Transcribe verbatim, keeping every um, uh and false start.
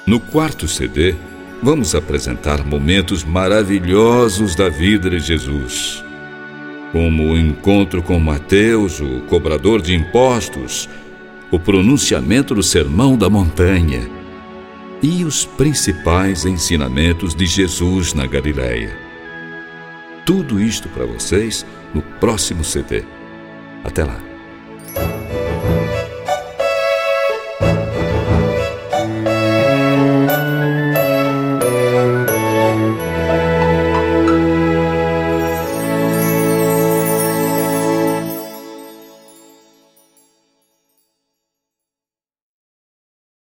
No quarto C D, vamos apresentar momentos maravilhosos da vida de Jesus, como o encontro com Mateus, o cobrador de impostos, o pronunciamento do Sermão da Montanha e os principais ensinamentos de Jesus na Galileia. Tudo isto para vocês no próximo C D. Até lá!